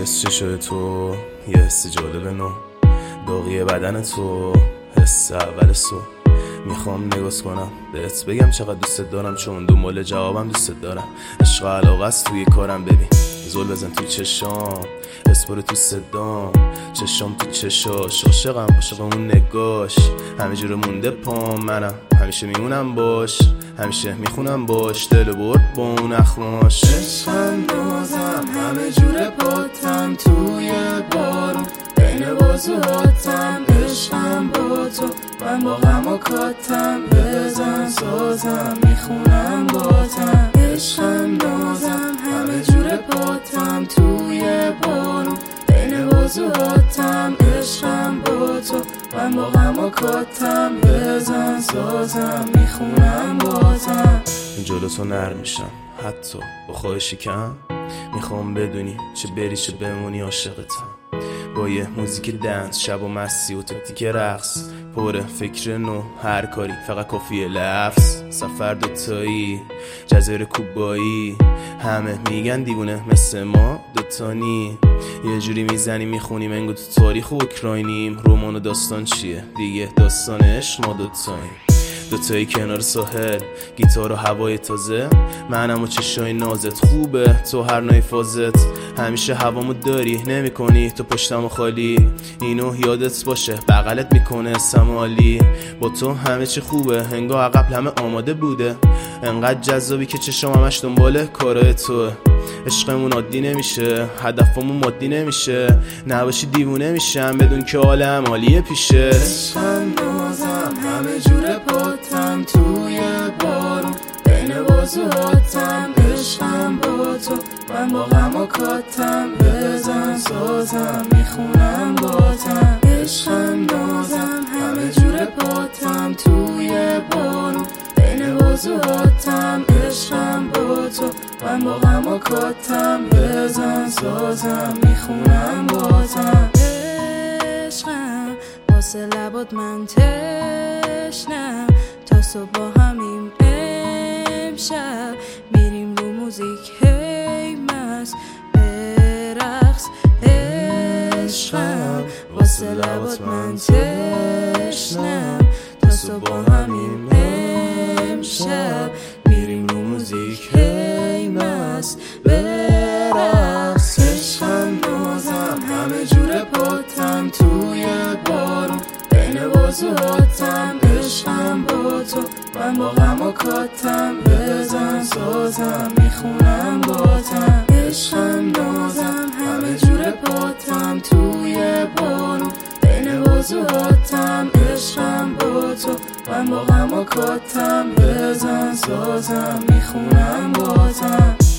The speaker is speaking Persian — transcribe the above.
حس چشای تو، یه حس جالب نو، داغی بدن تو، حس اول سو. میخوام نگاز کنم بهت بگم چقدر دوست دارم، چون دنبال جوابم دوست دارم. عشق علاقه است توی کارم، ببین زل بزن تو چشام، اسپر تو صدام، چشام تو چشاش، عاشق اون نگاش. همه جوره مونده پام، منم همیشه میمونم باش، همیشه میخونم باش، دل برد با اون اخماش. عشقم نازم همه جوره پاتم، توی بارون بین بازوهاتم. عشقم با تو، من با غم و کاتم، بزن سازم میخونم باتم. عشقم نازم همه جوره پاتم، توی بارون بین بازوهاتم. عشقم با تو، من با غم و کاتم، بزن سازم میخونم باتم. جلو تو نرم میشم حتی با خواهشی کم، میخوام بدونی چه بری چه بمونی عاشقتم. با یه موزیک دنس، شب و مستی و تاکتیک رقص، پر فکر نو هر کاری فقط کافیه لفظ. سفر دوتایی، جزایر کوبایی، همه میگن دیوونه مثل ما دوتانی. یه جوری میزنیم میخونیم انگار تو تاریخ اوکراینیم. رمان و داستان چیه دیگه؟ داستان عشق ما دوتاییم، دوتایی کنار ساحل، گیتار و هوای تازه، منم و چشای نازت. خوبه تو هر نوع فازت، همیشه هوامو داری نمی کنی تو پشتم و خالی. اینو یادت باشه بغلت میکنه سمالی. با تو همه چی خوبه، انگار قبل همه آماده بوده. انقدر جذابی که چشام همش دنباله کارای توه. عشقمون عادی نمیشه، هدفمون مادی نمیشه، نباشی دیوونه میشم بدون که عالم عالیه پیشه. عشقم نازم همه جوره پاتم، توی بارون بین بازوهاتم. عشقم با تو، من با غم و کاتم، بزن سازم میخونم باتم. عشقم نازم همه جوره پاتم، توی بارون بین بازوهاتم. عشقم با تو، من با غم و کاتم، بزن سازم میخونم باتم. عشقم واسه لبات من تشنم، تا صبح با همیم امشب میریم رو موزیک هی مست برقص. عشقم واسه لبات من تشنم، تا صبح با همیم امشب میریم رو موزیک هی مست برقص. عشقم نازم همه جوره پاتم، توی بارون بین بازوهاتم. عشقم با تو، من با غم و کاتم، بزن سازم میخونم باتم. عشقم نازم همه جوره پاتم، توی بارون بین بازوهاتم. عشقم با تو، من با غم و کاتم، بزن سازم میخونم باتم.